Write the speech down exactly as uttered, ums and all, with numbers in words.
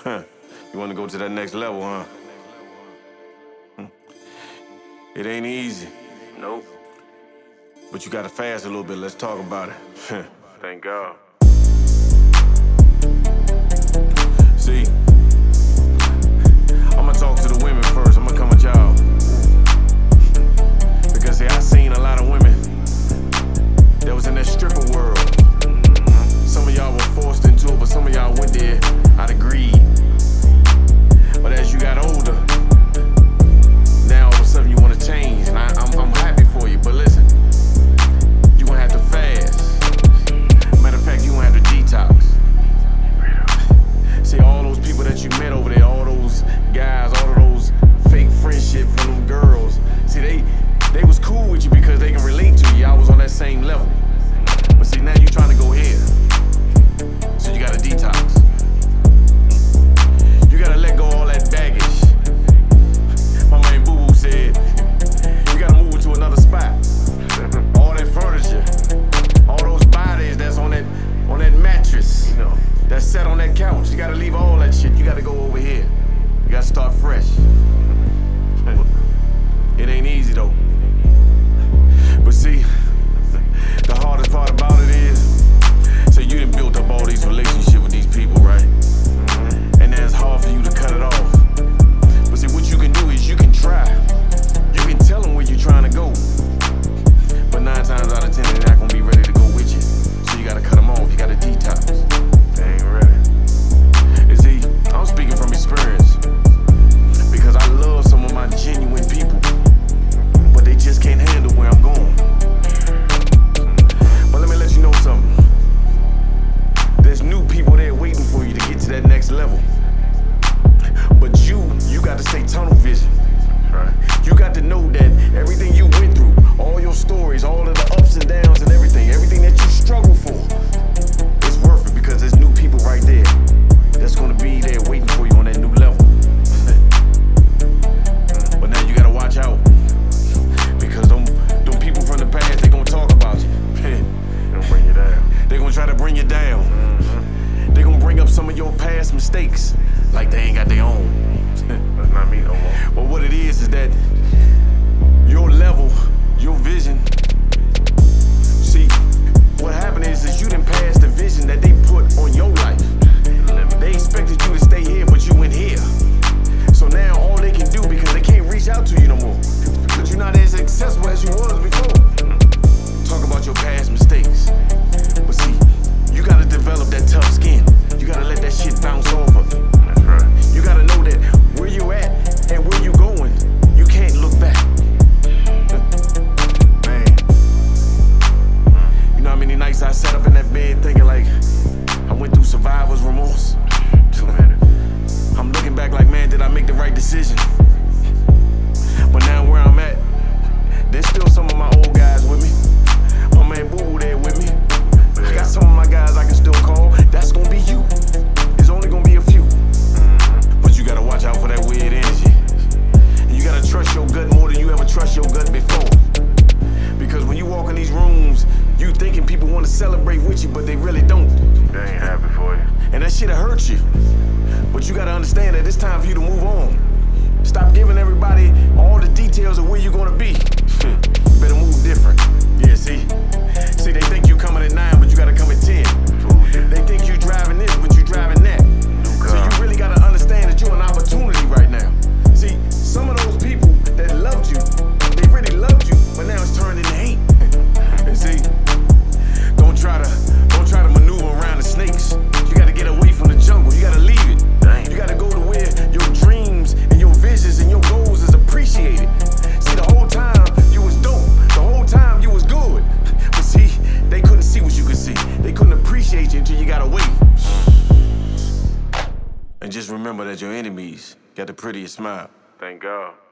Huh. You want to go to that next level, huh? Hmm. It ain't easy. Nope. But you gotta fast a little bit. Let's talk about it. Thank God. See, I'ma talk to the women first. I'ma come with y'all. Because, see, I seen a lot of women that was in that stripper world. Some of y'all were forced into it, but some of y'all went there out of greed. But as you got older, now all of a sudden you want to change, and I, I'm, I'm happy for you. But listen, you gonna have to fast. Matter of fact, you gonna have to detox. See, all those people that you met over there, all those guys, all of those fake friendship from them girls. See, they they was cool with you because they can relate to you. Y'all was on that same level. But see, now you trying to go here. So you gotta detox. You gotta let go of all that baggage. My man Boo Boo said, you gotta move to another spot. All that furniture, all those bodies that's on that on that mattress, You know. that's set on that couch. You gotta leave all that shit. You gotta go over here. You gotta start fresh. It ain't easy though. But see, the hardest part about it is, so you done built up all these relationships with these people, right? And then it's hard for you to cut it off. But see, what you can do is you can try. You can tell them where you're trying to go. But nine times out of ten, they're not gonna be ready to go with you. So you gotta cut them off. You gotta detox. They ain't ready. You see, I'm speaking from experience. Because I love some of my genuine people. But they just can't handle where I'm going. But let me let you know something. There's new people there waiting for you to get to that next level. But you, you got to stay tunnel vision. Right. You got to know that everything you went through, all your stories, all of the ups and downs and everything, everything that you struggle for, it's worth it because there's new people right there that's gonna be there waiting for you on that new level. But now you gotta watch out because them, them people from the past, they gonna talk about you. They'll bring you down. They gonna try to bring you down. Mm-hmm. They gonna bring up some of your past mistakes like they ain't got their own. That's not me no more. But what it is is that your level, your vision. See, what happened is is you done passed the vision that they put on your life. They expected you to stay here, but you went here. So now all they can do, because they can't reach out to you no more, because you're not as accessible as you was before. Talk about your past mistakes. But see, you gotta develop that tough skin. You gotta let that shit bounce off of you. That's right. You gotta know that where you at and where you going, you can't look back. Man, you know how many nights I sat up in that bed thinking like, I went through survivor's remorse. Too many. I'm looking back like, man, did I make the right decision? But now where I'm at, there's still some of my old guys with me. My man Boo Boo there with me. I got some of my guys I can still call. That's gonna be you. It's only gonna be a few. But you gotta watch out for that weird energy. And you gotta trust your gut more than you ever trust your gut before. Because when you walk in these rooms, you thinking people wanna celebrate with you, but they really don't. They ain't happy for you. And that shit'll hurt you. But you gotta understand that it's time for you to move on. Stop giving everybody all the details of where you're gonna be. You better move different. Yeah, see? See, they think you coming at nine, but you gotta come at ten. They think you driving this, but you driving that. So you really gotta understand that you're an opportunity right now. See, some of those people that loved you, they really loved you, but now it's turned into hate. And see, don't try to don't try to maneuver around the snakes. You gotta get away from the jungle. You gotta leave it. Dang. You gotta go to where your dreams and your visions and your goals is appreciated. See, the whole time you was dope. The whole time you was good. But see, they couldn't see what you could see. They couldn't appreciate you until you got away. And just remember that your enemies got the prettiest smile. Thank God.